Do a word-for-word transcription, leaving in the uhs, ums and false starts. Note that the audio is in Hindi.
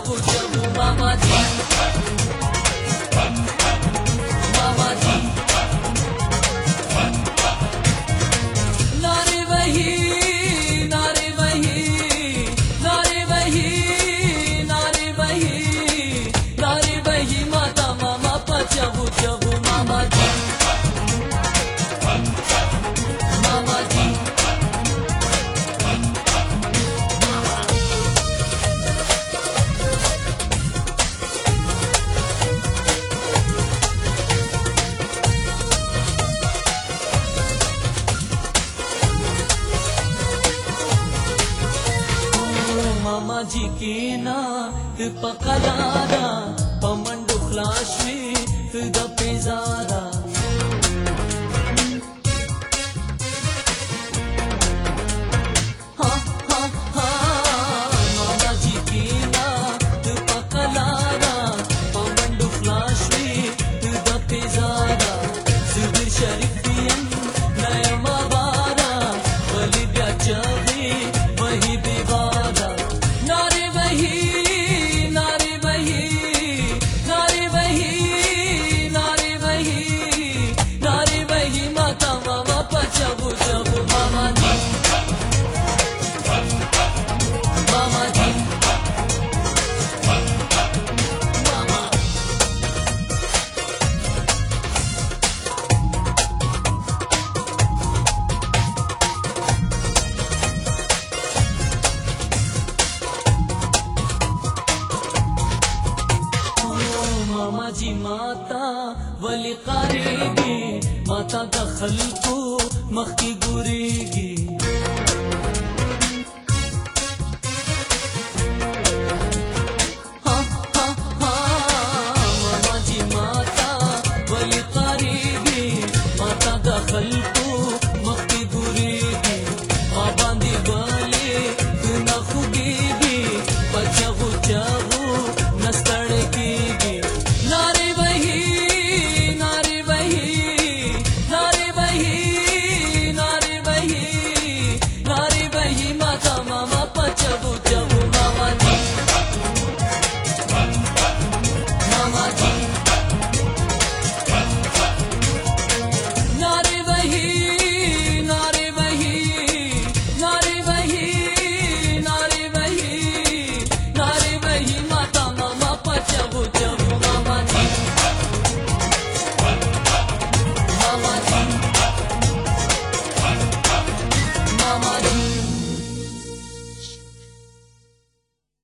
चबू चबू मामा जी मामा जी नारे वही नारे वही नारे वही नारे वही नारे वही माता मामा पा चबू चबू मामा जी मामा जी मामा जी की ना पकलारा पमंडु फ्लाश्वी दपेजारा हा हा हा मामा जी की ना पकलारा पमंडु फ्लाश्वी दपेजारा सुबीर शरीफियन नयमा बारा वली ब्याचवी वही बेवारा नारे वही नारे वही नारे वही नारे वही नारे वही माता मामा पचबू चबू मामा जी मामा जी मामा मामा जी माता वली करेगी माता दखल को मखी गुरेगी